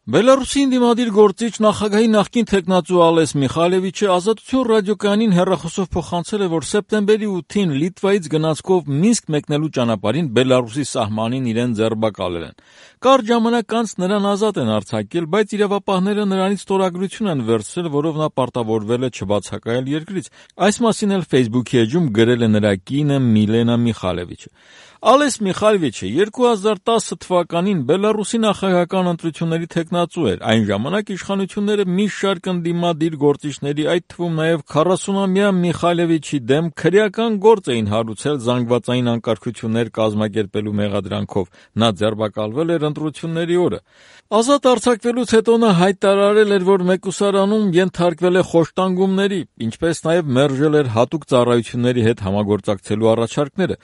Բելարուսի ընդդիմադիր գործիչ նախագահի նախկին թեկնածու Ալես Միխայելովիչը Ազատություն ռադիոկայանին հեռախոսով փոխանցել է, որ սեպտեմբերի 8-ին Լիտվայից գնացքով Մինսկ մեկնելու ճանապարհին Բելարուսի սահմանին իրեն ձերբակալել են։ Կարճ ժամանակ անց նրան ազատ են արձակել, բայց իրավապահները նրանից ստորագրություն են վերցրել, որով նա պարտավորվել է չբացակայել երկրից։ Այս մասին էլ Facebook-ի էջում գրել է նրա կինը Միլենա Միխայելովիչը։ Ալես Միխայելովիչը 2010 թվականին Բելարուսի նախագահական ընտրությունների թեկնածու էր։ Այն ժամանակ իշխանությունները մի շարք ընդդիմադիր գործիչների, այդ թվում նաև 40-ամյա Միխայելովիչի դեմ քրեական գործ էին հարուցել զանգվածային անկարգություններ կազմակերպելու մեղադրանքով։ Նա ձերբակալվել էր ընտրությունների օրը։ Ազատ արձակվելուց հետո նա հայտարարել էր, որ մեկուսարանում ենթարկվել է խոշտանգումների, ինչպես նաև մերժել էր հատուկ ծառայությունների հետ համագործակցելու առաջարկները։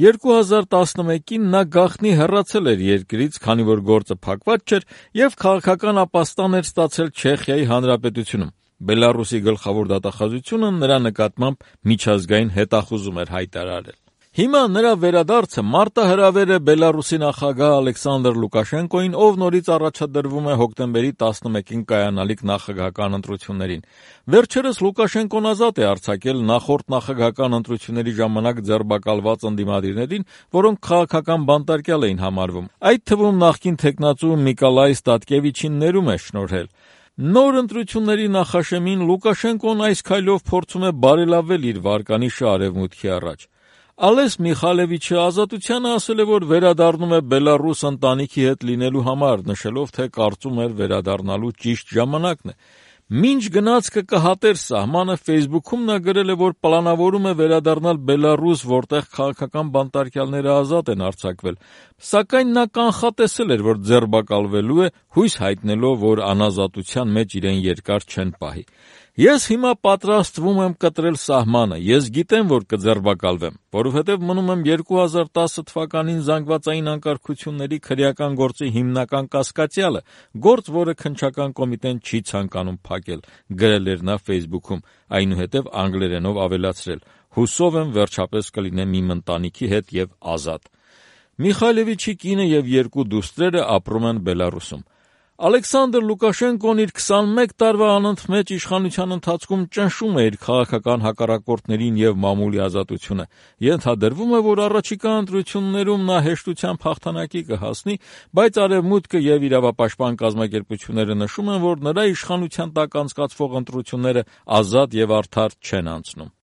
2011-ին նա գաղտնի հեռացել էր երկրից, քանի որ գործը փակված չէր, եւ քաղաքական ապաստան էր ստացել Չեխիայի Հանրապետությունում։ Բելարուսի գլխավոր դատախազությունը նրա նկատմամբ միջազգային հետախուզում էր հայտարարել։ Հիմա նրա վերադարձը մարտահրավեր է Բելարուսի նախագահ Ալեքսանդր Լուկաշենկոին, ով նորից առաջադրվում է հոկտեմբերի 11-ին կայանալիք նախագահական ընտրություններին։ Վերջերս Լուկաշենկոն ազատ է արձակել նախորդ նախագահական ընտրությունների ժամանակ ձերբակալված ընդդիմադիրներին, որոնք քաղաքական բանտարկյալ էին համարվում։ Այդ թվում նախկին թեկնածու Նիկոլայ Ստատկևիչին ներում է շնորհել։ Նոր ընտրությունների նախաշեմին Լուկաշենկոն այս քայլով փորձում է բարելավել իր վարկանիշը արևմուտքի առաջ։ Ալես Միխայելովիչը Ազատությանը ասել է, որ վերադառնում է Բելարուս ընտանիքի հետ լինելու համար, նշելով, թե կարծում էր վերադառնալու ճիշտ ժամանակն է։ Մինչ գնացքը կհատեր սահմանը, Facebook-ում նա գրել է, որ պլանավորում է վերադառնալ Բելարուս, որտեղ քաղաքական բանտարկյալները ազատ են արձակվել, սակայն նա կանխատեսել էր, որ ձերբակալվելու է, հույս հայտնելով, որ անազատության մեջ իրեն երկար չեն պահի։ Ես հիմա պատրաստվում եմ կտրել սահմանը, ես գիտեմ, որ կձերբակալվեմ, որովհետև մնում եմ 2010 թվականին զանգվածային անկարգությունների քրեական գործի հիմնական կասկածյալը, գործ, որը քննչական կոմիտեն չի ցանկանում փակել, գրել էր նա Facebook-ում, այնուհետև անգլերենով ավելացրել. հուսով եմ վերջապես կլինեմ իմ ընտանիքի հետ եւ ազատ։ Միխայելովիչի կինը եւ երկու դուստրերը ապրում են Բելարուսում։ Ալեքսանդր Լուկաշենկոն իր 21 տարվա անընդմեջ իշխանության ընթացքում ճնշում է իր քաղաքական հակառակորդներին եւ մամուլի ազատությունը։ Ենթադրվում է, որ առաջիկա ընտրություններում նա հեշտությամբ հաղթանակի կհասնի, բայց Արևմուտքը եւ իրավապաշտպան կազմակերպությունները նշում են, որ նրա իշխանության տակ անցկացվող ընտրությունները ազատ եւ արդար չեն անցնում։